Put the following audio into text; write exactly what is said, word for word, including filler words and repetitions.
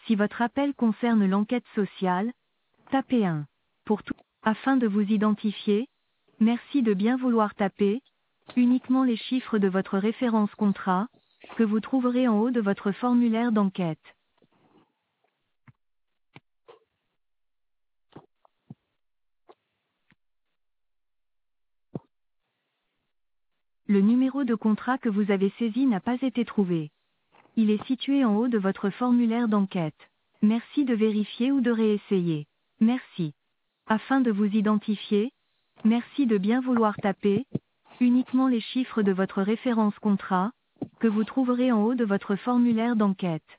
Si votre appel concerne l'enquête sociale, tapez un. Pour tout, afin de vous identifier, merci de bien vouloir taper uniquement les chiffres de votre référence contrat, que vous trouverez en haut de votre formulaire d'enquête. Le numéro de contrat que vous avez saisi n'a pas été trouvé. Il est situé en haut de votre formulaire d'enquête. Merci de vérifier ou de réessayer. Merci. Afin de vous identifier, merci de bien vouloir taper uniquement les chiffres de votre référence contrat, que vous trouverez en haut de votre formulaire d'enquête.